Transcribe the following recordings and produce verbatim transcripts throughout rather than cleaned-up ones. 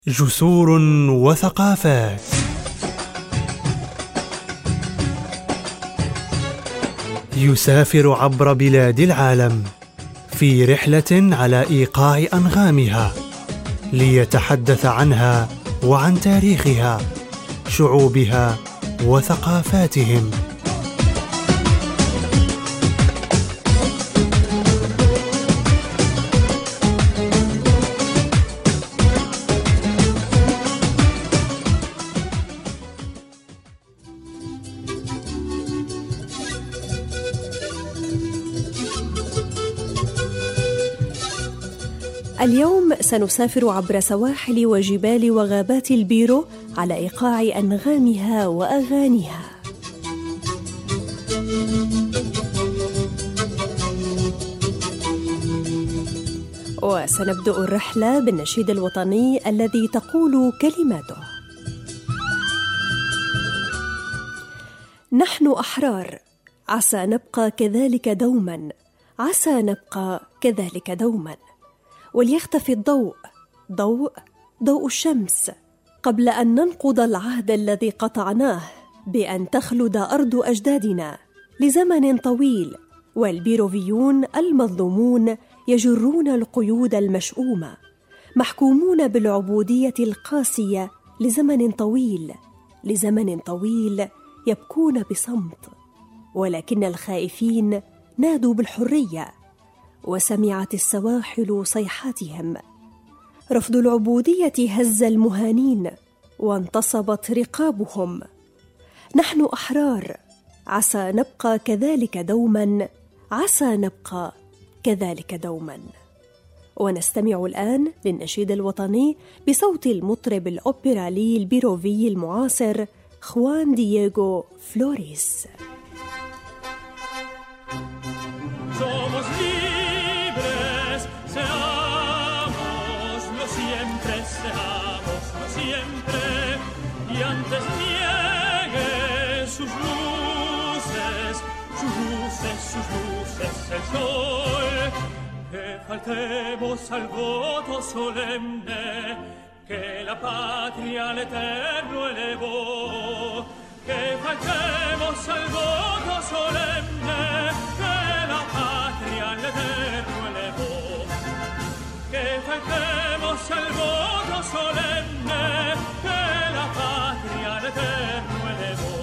جسور وثقافات. يسافر عبر بلاد العالم في رحلة على إيقاع أنغامها ليتحدث عنها وعن تاريخها، شعوبها وثقافاتهم. اليوم سنسافر عبر سواحل وجبال وغابات البيرو على إيقاع أنغامها وأغانيها. وسنبدأ الرحلة بالنشيد الوطني الذي تقول كلماته: نحن أحرار، عسى نبقى كذلك دوما، عسى نبقى كذلك دوما. وليختفي الضوء، ضوء ضوء الشمس، قبل أن ننقض العهد الذي قطعناه بأن تخلد أرض أجدادنا لزمن طويل. والبيروفيون المظلومون يجرون القيود المشؤومة، محكومون بالعبودية القاسية لزمن طويل، لزمن طويل يبكون بصمت. ولكن الخائفين نادوا بالحرية، وسمعت السواحل صيحاتهم. رفض العبودية هز المهانين، وانتصبت رقابهم. نحن أحرار، عسى نبقى كذلك دوما، عسى نبقى كذلك دوما. ونستمع الآن للنشيد الوطني بصوت المطرب الأوبرالي البيروفي المعاصر خوان دييغو فلوريس. Antes niegue sus luces, sus luces, sus luces el sol, que faltemos al voto solemne que la patria al eterno elevó, que faltemos al voto solemne que la patria al eterno elevó, que faltemos al voto solemne que la patria al eterno elevó.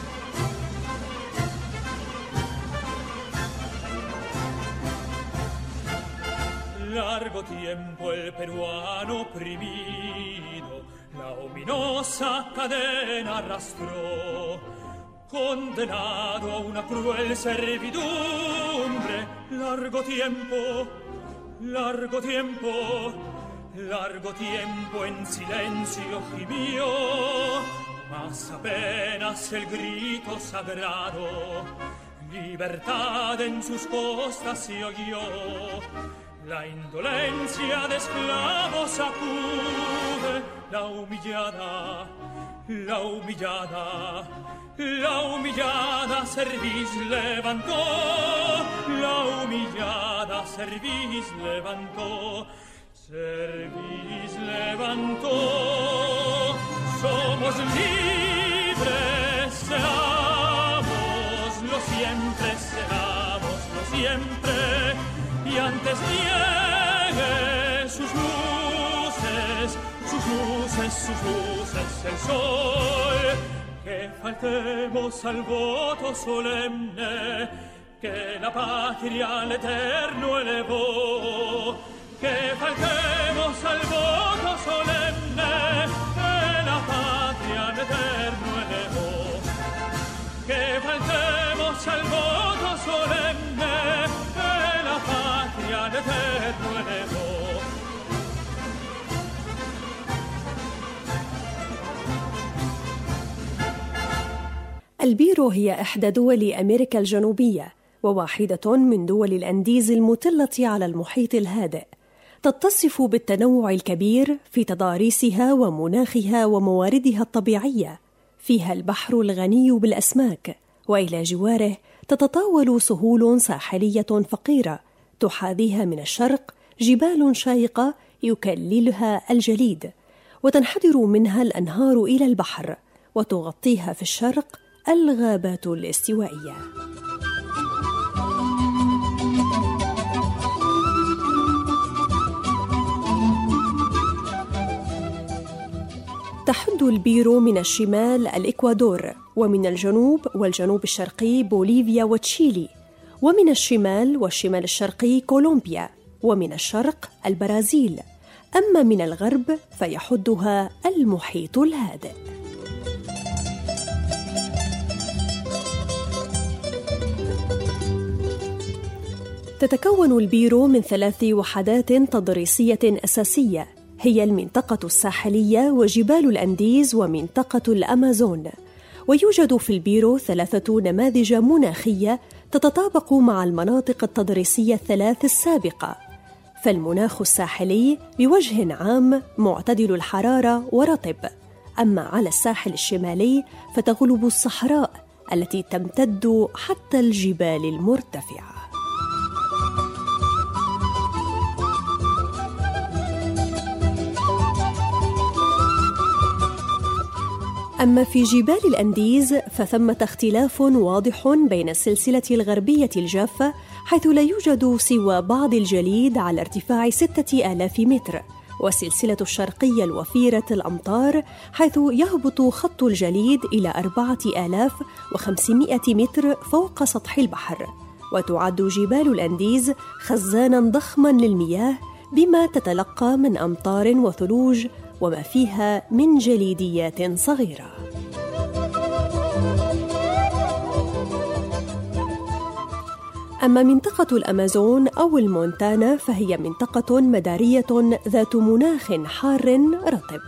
Largo tiempo el peruano oprimido la ominosa cadena arrastró, condenado a una cruel servidumbre. Largo tiempo, largo tiempo, largo tiempo en silencio gimió, mas apenas el grito sagrado, libertad en sus costas se oyó. La indolencia de esclavos sacude, la humillada, la humillada, la humillada cerviz levantó, la humillada cerviz levantó. Cerviz levantó, somos libres, seamos lo siempre, seamos lo siempre, y antes niegue sus luces, sus luces, sus luces el sol, que faltemos al voto solemne que la patria al eterno elevó, que faltemos al voto solemne que la patria al eterno elevó, que faltemos al voto solemne que la patria al eterno elevó. البيرو هي إحدى دول أمريكا الجنوبية، وواحدة من دول الأنديز المطلة على المحيط الهادئ. تتصف بالتنوع الكبير في تضاريسها ومناخها ومواردها الطبيعية. فيها البحر الغني بالأسماك، وإلى جواره تتطاول سهول ساحلية فقيرة تحاذيها من الشرق جبال شاهقة يكللها الجليد، وتنحدر منها الأنهار إلى البحر، وتغطيها في الشرق الغابات الاستوائية. تحد البيرو من الشمال الإكوادور، ومن الجنوب والجنوب الشرقي بوليفيا وتشيلي، ومن الشمال والشمال الشرقي كولومبيا، ومن الشرق البرازيل. أما من الغرب فيحدها المحيط الهادئ. تتكون البيرو من ثلاث وحدات تضريسية أساسية، هي المنطقة الساحلية وجبال الأنديز ومنطقة الأمازون. ويوجد في البيرو ثلاثة نماذج مناخية تتطابق مع المناطق التضريسية الثلاث السابقة. فالمناخ الساحلي بوجه عام معتدل الحرارة ورطب، أما على الساحل الشمالي فتغلب الصحراء التي تمتد حتى الجبال المرتفعة. أما في جبال الأنديز فثمة اختلاف واضح بين السلسلة الغربية الجافة، حيث لا يوجد سوى بعض الجليد على ارتفاع ستة آلاف متر، والسلسلة الشرقية الوفيرة الأمطار، حيث يهبط خط الجليد إلى أربعة آلاف وخمسمائة متر فوق سطح البحر. وتعد جبال الأنديز خزاناً ضخماً للمياه بما تتلقى من أمطار وثلوج وما فيها من جليديات صغيرة. أما منطقة الأمازون أو المونتانا فهي منطقة مدارية ذات مناخ حار رطب.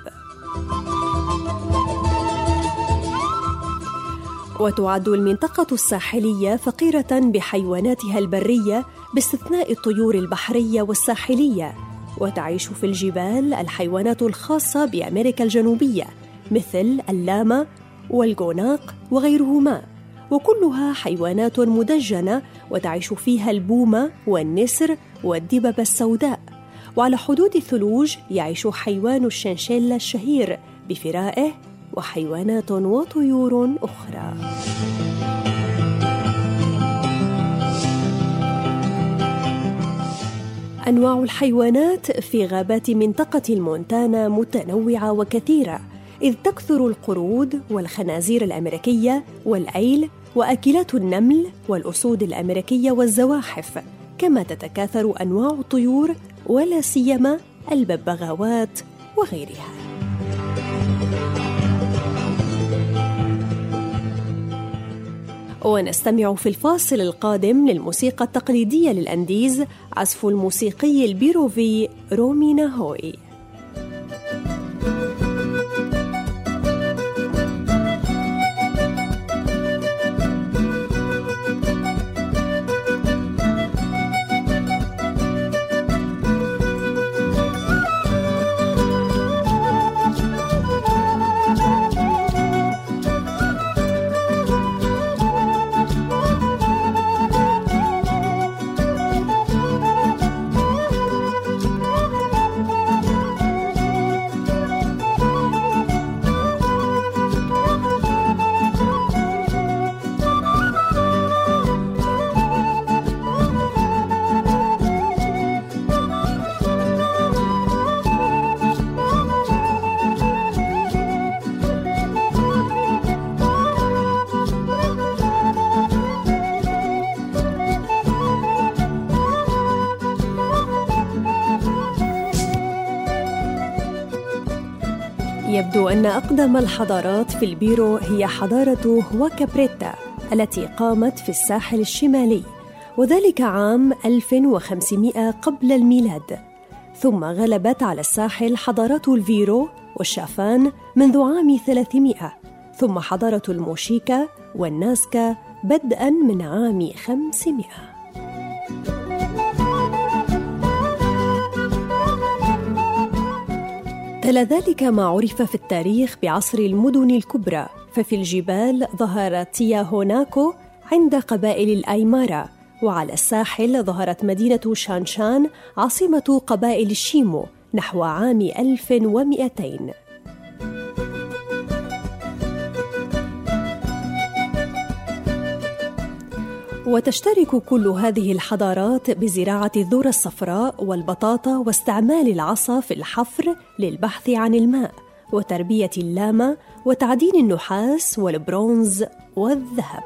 وتعد المنطقة الساحلية فقيرة بحيواناتها البرية باستثناء الطيور البحرية والساحلية، وتعيش في الجبال الحيوانات الخاصة بأمريكا الجنوبية مثل اللاما والجوناق وغيرهما، وكلها حيوانات مدجنة، وتعيش فيها البومة والنسر والدببة السوداء. وعلى حدود الثلوج يعيش حيوان الشنشيلا الشهير بفرائه وحيوانات وطيور أخرى. أنواع الحيوانات في غابات منطقة المونتانا متنوعة وكثيرة، إذ تكثر القرود والخنازير الأمريكية والأيل وأكلات النمل والأسود الأمريكية والزواحف، كما تتكاثر أنواع الطيور ولا سيما الببغاوات وغيرها. ونستمع في الفاصل القادم للموسيقى التقليدية للأنديز، عزف الموسيقي البيروفي رومي ناهوي. يبدو أن أقدم الحضارات في البيرو هي حضارة هواكابريتا التي قامت في الساحل الشمالي، وذلك عام ألف وخمسمائة قبل الميلاد. ثم غلبت على الساحل حضارات الفيرو والشافان منذ عام ثلاثمائة، ثم حضارة الموشيكا والناسكا بدءاً من عام خمسمائة. تلا ذلك ما عرف في التاريخ بعصر المدن الكبرى، ففي الجبال ظهرت تياهوناكو عند قبائل الأيمارا، وعلى الساحل ظهرت مدينة شانشان عاصمة قبائل الشيمو نحو عام ألف ومئتين. وتشترك كل هذه الحضارات بزراعة الذرة الصفراء والبطاطا واستعمال العصا في الحفر للبحث عن الماء وتربية اللاما وتعدين النحاس والبرونز والذهب.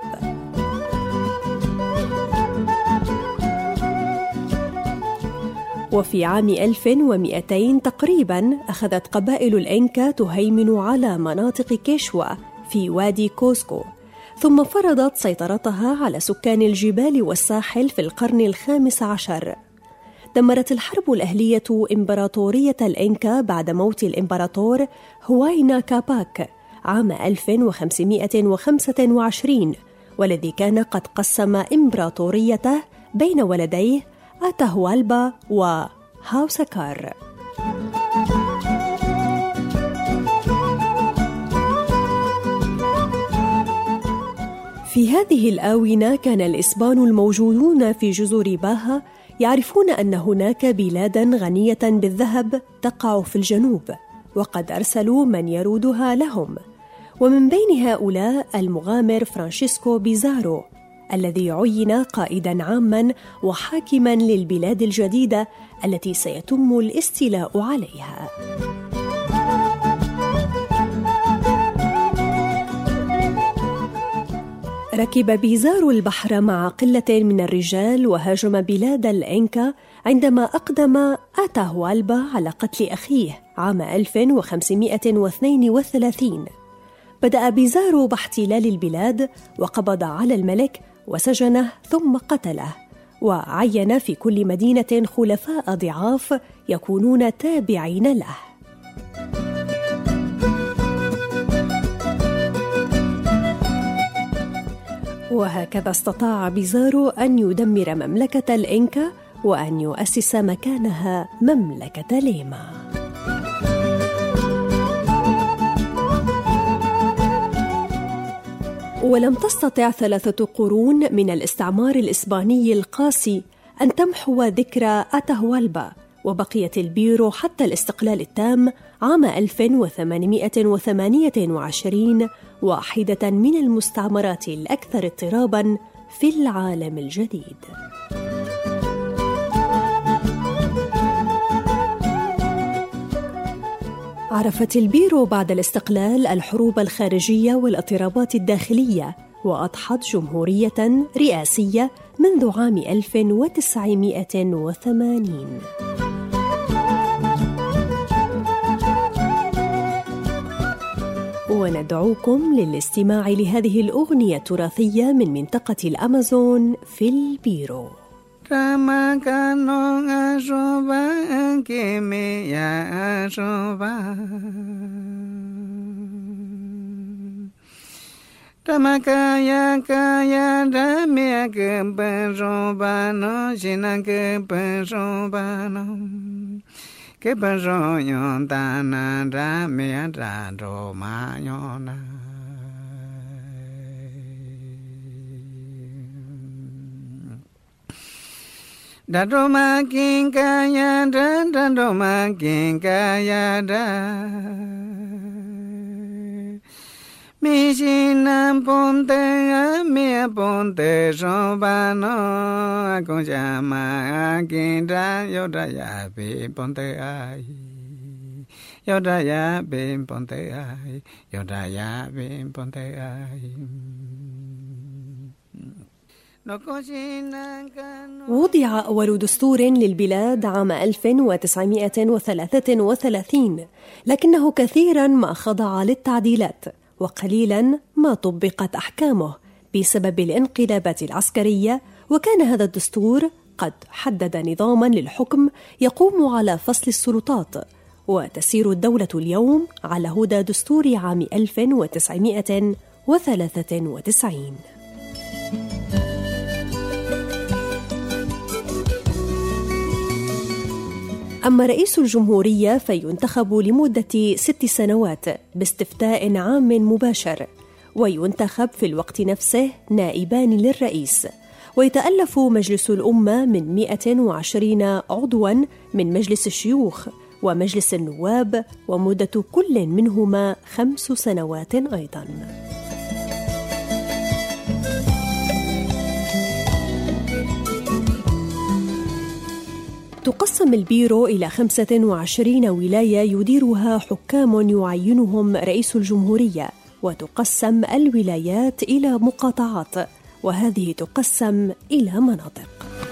وفي عام ألف ومئتين تقريباً أخذت قبائل الإنكا تهيمن على مناطق كيشوا في وادي كوسكو، ثم فرضت سيطرتها على سكان الجبال والساحل في القرن الخامس عشر. دمرت الحرب الأهلية إمبراطورية الإنكا بعد موت الإمبراطور هواينا كاباك عام ألف وخمسمائة وخمسة وعشرين، والذي كان قد قسم إمبراطوريته بين ولديه أتاهوالبا وهاوسكار. في هذه الآونة كان الإسبان الموجودون في جزر باها يعرفون أن هناك بلادا غنية بالذهب تقع في الجنوب، وقد أرسلوا من يرودها لهم، ومن بين هؤلاء المغامر فرانشيسكو بيزارو الذي عين قائداً عاماً وحاكماً للبلاد الجديدة التي سيتم الاستيلاء عليها. ركب بيزارو البحر مع قلة من الرجال وهاجم بلاد الإنكا عندما أقدم أتاهوالبا على قتل أخيه عام ألف وخمسمائة واثنين وثلاثين. بدأ بيزارو باحتلال البلاد وقبض على الملك وسجنه ثم قتله، وعين في كل مدينة خلفاء ضعاف يكونون تابعين له. وهكذا استطاع بيزارو أن يدمر مملكة الإنكا وأن يؤسس مكانها مملكة ليما. ولم تستطع ثلاثة قرون من الاستعمار الإسباني القاسي أن تمحو ذكرى أتاهوالبا، وبقيت البيرو حتى الاستقلال التام عام ألف وثمانمائة وثمانية وعشرين واحدة من المستعمرات الأكثر اضطراباً في العالم الجديد. عرفت البيرو بعد الاستقلال الحروب الخارجية والاضطرابات الداخلية، وأضحت جمهورية رئاسية منذ عام ألف وتسعمائة وثمانين. وندعوكم للاستماع لهذه الأغنية التراثية من منطقة الأمازون في البيرو. Ramakaya kaya ramya keperobano sina keperobano keperoyon tana ramya radomayona dadoma kinkaya dadoma kinkaya da Mishinam ponte amia ponte robano akojama akinda yodaya be ponte ai yodaya be ponte ai yodaya be ponte ai. وضع أول دستور للبلاد عام ألف وتسعمائة وثلاثة وثلاثين، لكنه كثيراً ما خضع للتعديلات وقليلاً ما طبقت أحكامه بسبب الانقلابات العسكرية، وكان هذا الدستور قد حدد نظاماً للحكم يقوم على فصل السلطات، وتسير الدولة اليوم على هدى دستور عام ألف وتسعمائة وثلاثة وتسعين. أما رئيس الجمهورية فينتخب لمدة ست سنوات باستفتاء عام مباشر، وينتخب في الوقت نفسه نائبان للرئيس، ويتألف مجلس الأمة من مئة وعشرين عضواً من مجلس الشيوخ ومجلس النواب، ومدة كل منهما خمس سنوات أيضاً. تقسم البيرو إلى خمسة وعشرين ولاية يديرها حكام يعينهم رئيس الجمهورية، وتقسم الولايات إلى مقاطعات، وهذه تقسم إلى مناطق.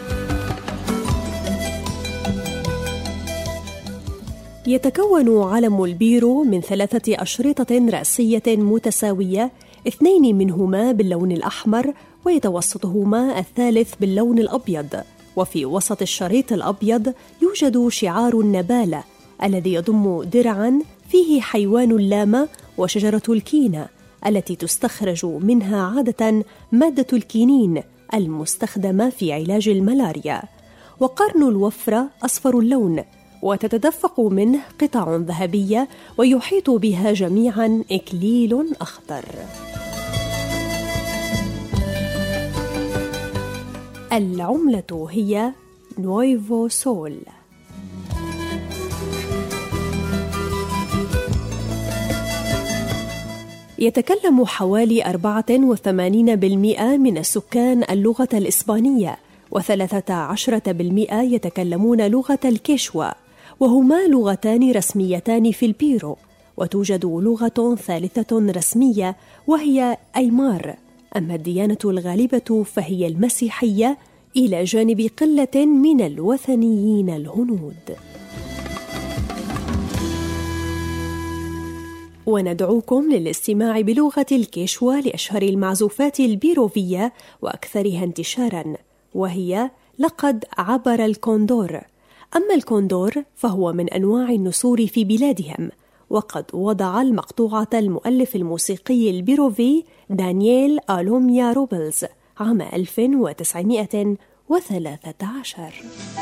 يتكون علم البيرو من ثلاثة أشرطة رأسية متساوية، اثنين منهما باللون الأحمر ويتوسطهما الثالث باللون الأبيض، وفي وسط الشريط الأبيض يوجد شعار النبالة الذي يضم درعاً فيه حيوان اللامة وشجرة الكينة التي تستخرج منها عادة مادة الكينين المستخدمة في علاج الملاريا، وقرن الوفرة أصفر اللون وتتدفق منه قطع ذهبية ويحيط بها جميعاً إكليل أخضر. العملة هي نويفو سول. يتكلم حوالي أربعة وثمانين بالمئة من السكان اللغة الإسبانية، وثلاثة عشر بالمئة يتكلمون لغة الكيشوا، وهما لغتان رسميتان في البيرو، وتوجد لغة ثالثة رسمية وهي أيمار. أما الديانة الغالبة فهي المسيحية إلى جانب قلة من الوثنيين الهنود. وندعوكم للاستماع بلغة الكيشوا لأشهر المعزوفات البيروفية وأكثرها انتشاراً، وهي لقد عبر الكوندور. أما الكوندور فهو من أنواع النسور في بلادهم، وقد وضع المقطوعة المؤلف الموسيقي البيروفي دانييل ألوميا روبلز عام ألف وتسعمائة وثلاثة عشر.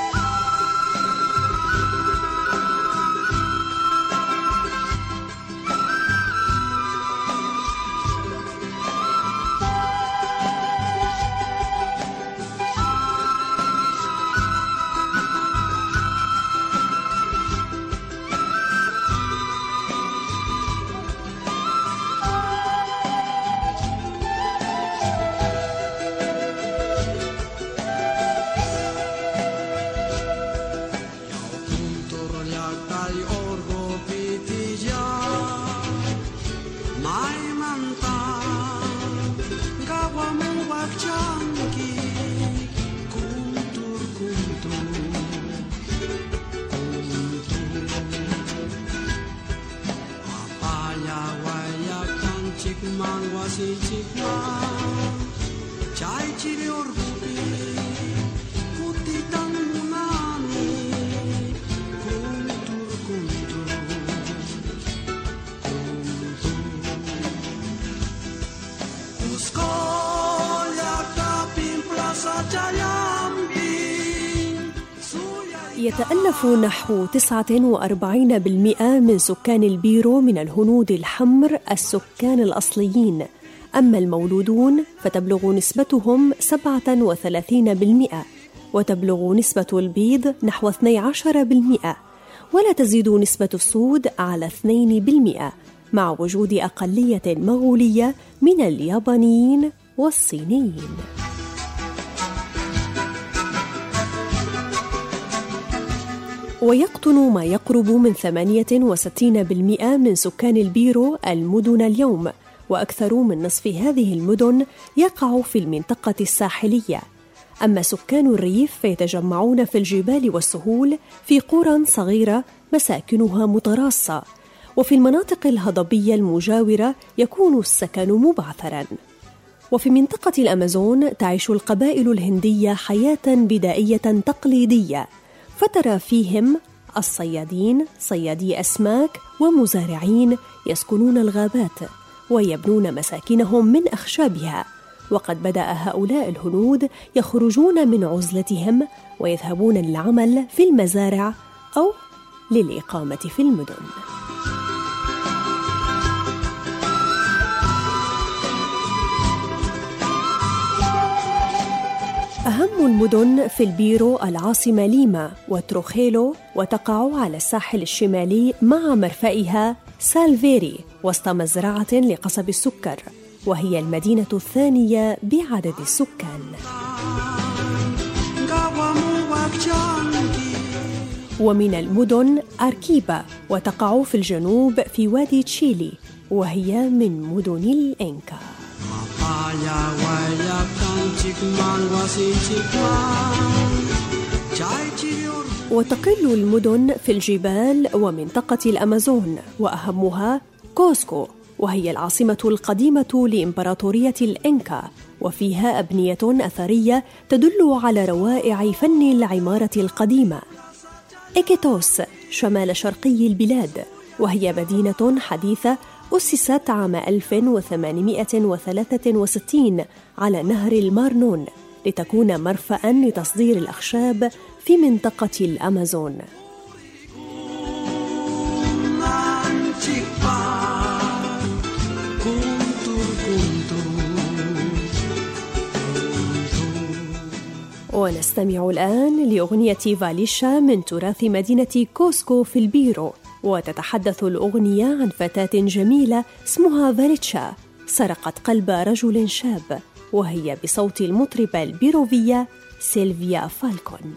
يتألف نحو تسعة وأربعين بالمئة من سكان البيرو من الهنود الحمر السكان الأصليين، أما المولودون فتبلغ نسبتهم سبعة وثلاثين بالمئة، وتبلغ نسبة البيض نحو اثني عشر بالمئة، ولا تزيد نسبة السود على اثنين بالمئة، مع وجود أقلية مغولية من اليابانيين والصينيين. ويقطن ما يقرب من ثمانية وستين بالمئة من سكان البيرو المدن اليوم، وأكثر من نصف هذه المدن يقع في المنطقة الساحلية. أما سكان الريف فيتجمعون في الجبال والسهول في قرى صغيرة مساكنها متراصة، وفي المناطق الهضبية المجاورة يكون السكن مبعثراً. وفي منطقة الأمازون تعيش القبائل الهندية حياة بدائية تقليدية، فترى فيهم الصيادين، صيادي أسماك، ومزارعين يسكنون الغابات ويبنون مساكنهم من أخشابها. وقد بدأ هؤلاء الهنود يخرجون من عزلتهم ويذهبون للعمل في المزارع أو للإقامة في المدن. أهم المدن في البيرو العاصمة ليما وتروخيلو، وتقع على الساحل الشمالي مع مرفأها سالفيري وسط مزرعة لقصب السكر، وهي المدينة الثانية بعدد السكان. ومن المدن أركيبا، وتقع في الجنوب في وادي تشيلي، وهي من مدن الإنكا. وتقل المدن في الجبال ومنطقة الأمازون، وأهمها كوسكو، وهي العاصمة القديمة لإمبراطورية الإنكا، وفيها أبنية أثرية تدل على روائع فن العمارة القديمة. إيكيتوس شمال شرقي البلاد، وهي مدينة حديثة أسست عام ألف وثمانمائة وثلاثة وستين على نهر المارنون لتكون مرفأ لتصدير الأخشاب في منطقة الأمازون. ونستمع الآن لأغنية فاليشا من تراث مدينة كوسكو في البيرو، وتتحدث الأغنية عن فتاة جميلة اسمها فاليتشا سرقت قلب رجل شاب، وهي بصوت المطربة البيروفية سيلفيا فالكون.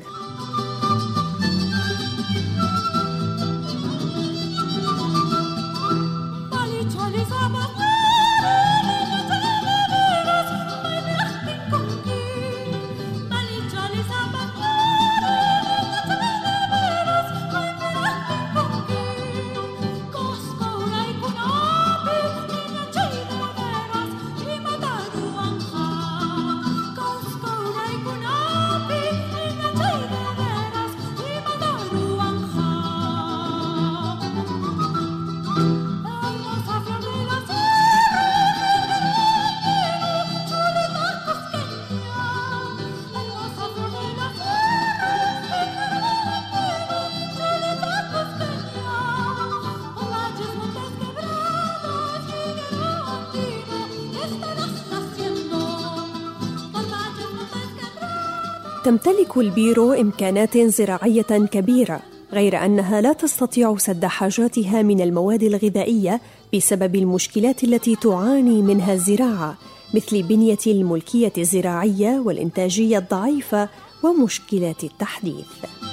تمتلك البيرو إمكانات زراعية كبيرة، غير أنها لا تستطيع سد حاجاتها من المواد الغذائية بسبب المشكلات التي تعاني منها الزراعة، مثل بنية الملكية الزراعية والإنتاجية الضعيفة ومشكلات التحديث.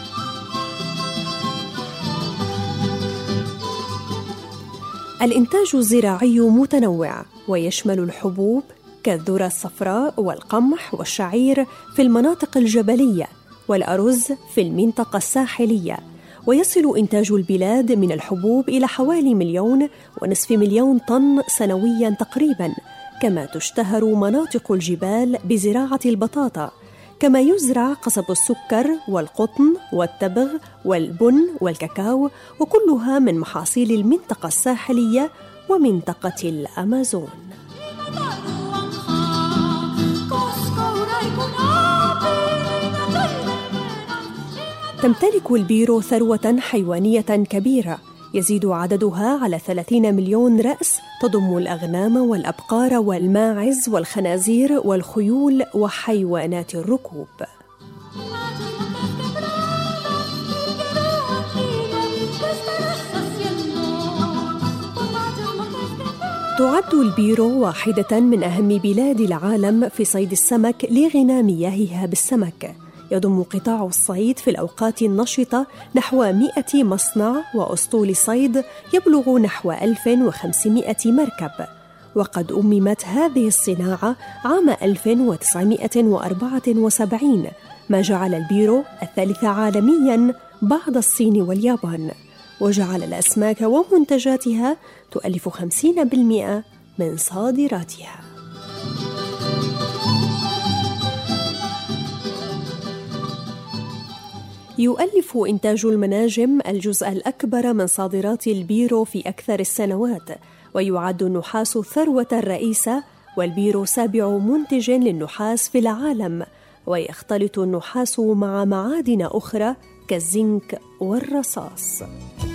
الإنتاج الزراعي متنوع ويشمل الحبوب كالذرة الصفراء والقمح والشعير في المناطق الجبلية، والأرز في المنطقة الساحلية، ويصل إنتاج البلاد من الحبوب إلى حوالي مليون ونصف مليون طن سنوياً تقريباً، كما تشتهر مناطق الجبال بزراعة البطاطا، كما يزرع قصب السكر والقطن والتبغ والبن والكاكاو، وكلها من محاصيل المنطقة الساحلية ومنطقة الأمازون. تمتلك البيرو ثروة حيوانية كبيرة يزيد عددها على ثلاثين مليون رأس، تضم الأغنام والأبقار والماعز والخنازير والخيول وحيوانات الركوب. تعد البيرو واحدة من أهم بلاد العالم في صيد السمك لغنى مياهها بالسمك. يضم قطاع الصيد في الأوقات النشطة نحو مئة مصنع وأسطول صيد يبلغ نحو ألف وخمسمائة مركب، وقد أممت هذه الصناعة عام ألف وتسعمائة وأربعة وسبعين، ما جعل البيرو الثالث عالمياً بعد الصين واليابان، وجعل الأسماك ومنتجاتها تؤلف خمسين بالمئة من صادراتها. يؤلف إنتاج المناجم الجزء الأكبر من صادرات البيرو في أكثر السنوات، ويعد النحاس ثروة الرئيسة، والبيرو سابع منتج للنحاس في العالم، ويختلط النحاس مع معادن أخرى كالزنك والرصاص.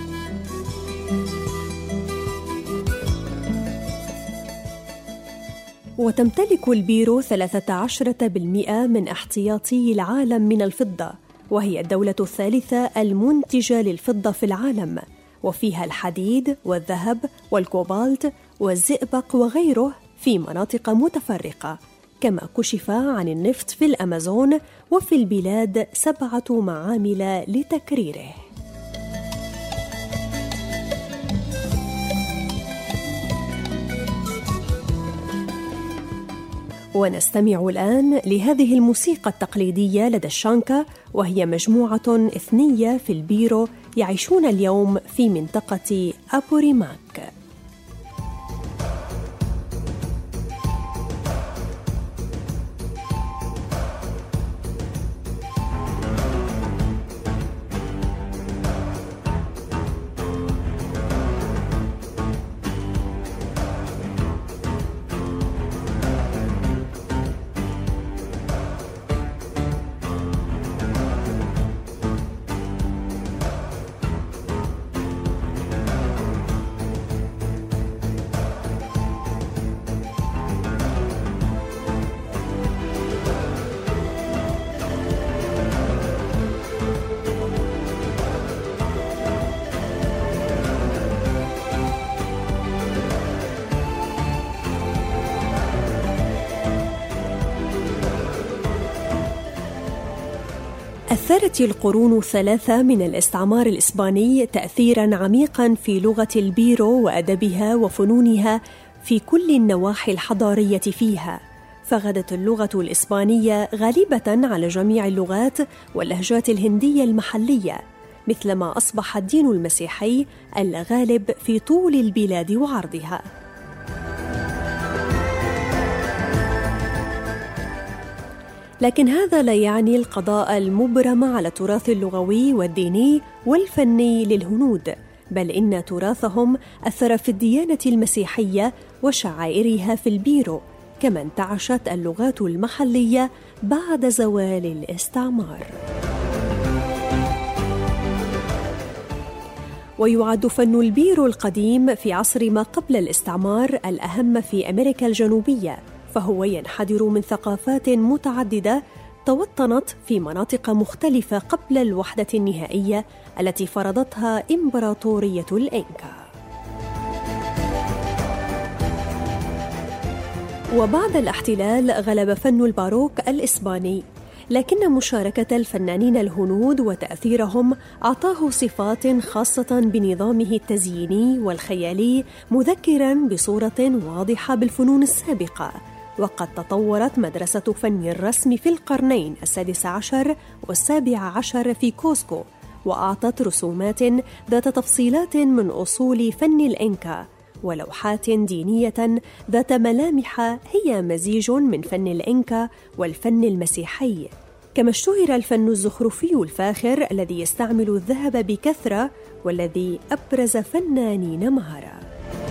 وتمتلك البيرو ثلاثة عشر بالمئة من احتياطي العالم من الفضة، وهي الدولة الثالثة المنتجة للفضة في العالم، وفيها الحديد والذهب والكوبالت والزئبق وغيره في مناطق متفرقة، كما كشف عن النفط في الأمازون وفي البلاد سبعة معامل لتكريره. ونستمع الآن لهذه الموسيقى التقليدية لدى الشانكا، وهي مجموعة إثنية في البيرو يعيشون اليوم في منطقة أبوريماك. أثرت القرون الثلاثة من الاستعمار الإسباني تأثيراً عميقاً في لغة البيرو وأدبها وفنونها في كل النواحي الحضارية فيها، فغدت اللغة الإسبانية غالبة على جميع اللغات واللهجات الهندية المحلية، مثلما أصبح الدين المسيحي الغالب في طول البلاد وعرضها. لكن هذا لا يعني القضاء المبرم على التراث اللغوي والديني والفني للهنود، بل إن تراثهم أثر في الديانة المسيحية وشعائرها في البيرو، كما انتعشت اللغات المحلية بعد زوال الاستعمار. ويعد فن البيرو القديم في عصر ما قبل الاستعمار الأهم في أمريكا الجنوبية، فهو ينحدر من ثقافات متعددة توطنت في مناطق مختلفة قبل الوحدة النهائية التي فرضتها إمبراطورية الإنكا. وبعد الاحتلال غلب فن الباروك الإسباني، لكن مشاركة الفنانين الهنود وتأثيرهم أعطاه صفات خاصة بنظامه التزييني والخيالي، مذكراً بصورة واضحة بالفنون السابقة. وقد تطورت مدرسة فن الرسم في القرنين السادس عشر والسابع عشر في كوسكو، وأعطت رسومات ذات تفصيلات من أصول فن الإنكا، ولوحات دينية ذات ملامح هي مزيج من فن الإنكا والفن المسيحي. كما اشتهر الفن الزخرفي الفاخر الذي يستعمل الذهب بكثرة، والذي أبرز فنانين مهرة.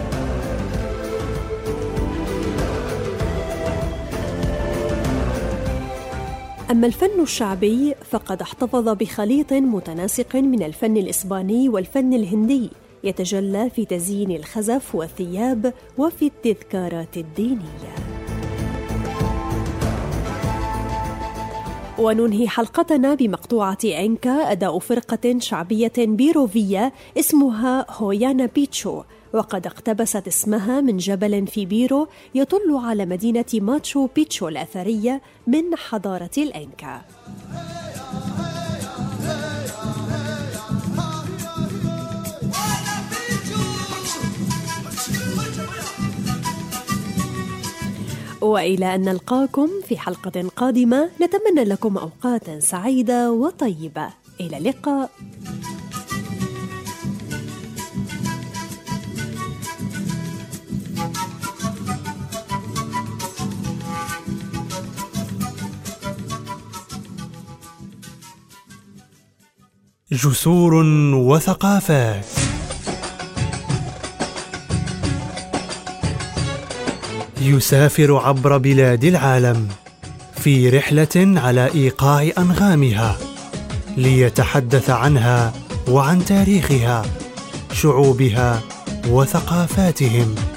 أما الفن الشعبي فقد احتفظ بخليط متناسق من الفن الإسباني والفن الهندي، يتجلى في تزيين الخزف والثياب وفي التذكارات الدينية. وننهي حلقتنا بمقطوعة إنكا، أداء فرقة شعبية بيروفية اسمها هويانا بيتشو، وقد اقتبست اسمها من جبل في بيرو يطل على مدينة ماتشو بيتشو الأثرية من حضارة الإنكا. وإلى أن نلقاكم في حلقة قادمة، نتمنى لكم أوقاتا سعيدة وطيبة. إلى اللقاء. جسور وثقافات، يسافر عبر بلاد العالم في رحلة على إيقاع أنغامها ليتحدث عنها وعن تاريخها، شعوبها وثقافاتهم.